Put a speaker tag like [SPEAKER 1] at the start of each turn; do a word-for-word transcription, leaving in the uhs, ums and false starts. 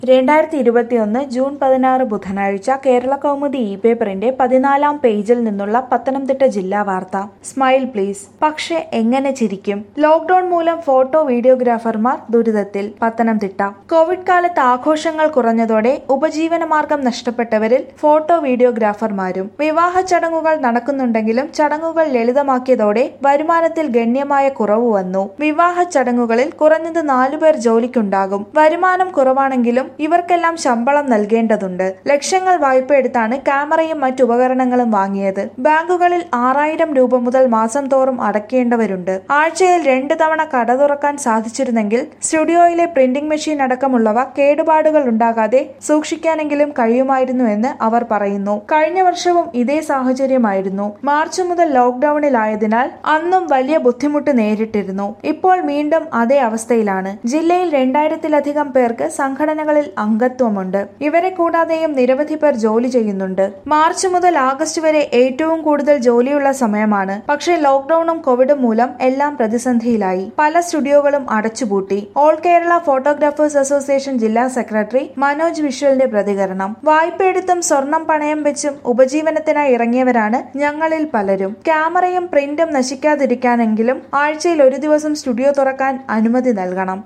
[SPEAKER 1] രണ്ടായിരത്തി ഇരുപത്തിയൊന്ന് ജൂൺ പതിനാറ് ബുധനാഴ്ച കേരളകൗമുദി ഇ പേപ്പറിന്റെ പതിനാലാം പേജിൽ നിന്നുള്ള പത്തനംതിട്ട ജില്ലാ വാർത്ത. സ്മൈൽ പ്ലീസ്, പക്ഷെ എങ്ങനെ ചിരിക്കും? ലോക്ഡൌൺ മൂലം ഫോട്ടോ വീഡിയോഗ്രാഫർമാർ ദുരിതത്തിൽ. പത്തനംതിട്ട. കോവിഡ് കാലത്ത് ആഘോഷങ്ങൾ കുറഞ്ഞതോടെ ഉപജീവനമാർഗം നഷ്ടപ്പെട്ടവരിൽ ഫോട്ടോ വീഡിയോഗ്രാഫർമാരും. വിവാഹ ചടങ്ങുകൾ നടക്കുന്നുണ്ടെങ്കിലും ചടങ്ങുകൾ ലളിതമാക്കിയതോടെ വരുമാനത്തിൽ ഗണ്യമായ കുറവ് വന്നു. വിവാഹ ചടങ്ങുകളിൽ കുറഞ്ഞത് നാലുപേർ ജോലിക്കുണ്ടാകും. വരുമാനം കുറവാണെങ്കിലും ഇവർക്കെല്ലാം ശമ്പളം നൽകേണ്ടതുണ്ട്. ലക്ഷങ്ങൾ വായ്പയെടുത്താണ് ക്യാമറയും മറ്റുപകരണങ്ങളും വാങ്ങിയത്. ബാങ്കുകളിൽ ആറായിരം രൂപ മുതൽ മാസം തോറും അടയ്ക്കേണ്ടവരുണ്ട്. ആഴ്ചയിൽ രണ്ട് തവണ കട തുറക്കാൻ സാധിച്ചിരുന്നെങ്കിൽ സ്റ്റുഡിയോയിലെ പ്രിന്റിംഗ് മെഷീൻ അടക്കമുള്ളവ കേടുപാടുകൾ ഉണ്ടാകാതെ സൂക്ഷിക്കാനെങ്കിലും കഴിയുമായിരുന്നു എന്ന് അവർ പറയുന്നു. കഴിഞ്ഞ വർഷവും ഇതേ സാഹചര്യമായിരുന്നു. മാർച്ച് മുതൽ ലോക്ഡൌണിലായതിനാൽ അന്നും വലിയ ബുദ്ധിമുട്ട് നേരിട്ടിരുന്നു. ഇപ്പോൾ വീണ്ടും അതേ അവസ്ഥയിലാണ്. ജില്ലയിൽ രണ്ടായിരത്തിലധികം പേർക്ക് സംഘടനകളിൽ അംഗത്വമുണ്ട്. ഇവരെ കൂടാതെയും നിരവധി പേർ ജോലി ചെയ്യുന്നുണ്ട്. മാർച്ച് മുതൽ ആഗസ്റ്റ് വരെ ഏറ്റവും കൂടുതൽ ജോലിയുള്ള സമയമാണ്. പക്ഷേ ലോക്ഡൌണും കോവിഡും മൂലം എല്ലാം പ്രതിസന്ധിയിലായി. പല സ്റ്റുഡിയോകളും അടച്ചുപൂട്ടി. ഓൾ കേരള ഫോട്ടോഗ്രാഫേഴ്സ് അസോസിയേഷൻ ജില്ലാ സെക്രട്ടറി മനോജ് വിഷ്വലിന്റെ പ്രതികരണം. വായ്പയെടുത്തും സ്വർണം പണയം വെച്ചും ഉപജീവനത്തിനായി ഇറങ്ങിയവരാണ് ഞങ്ങളിൽ പലരും. ക്യാമറയും പ്രിന്റും നശിക്കാതിരിക്കാനെങ്കിലും ആഴ്ചയിൽ ഒരു ദിവസം സ്റ്റുഡിയോ തുറക്കാൻ അനുമതി നൽകണം.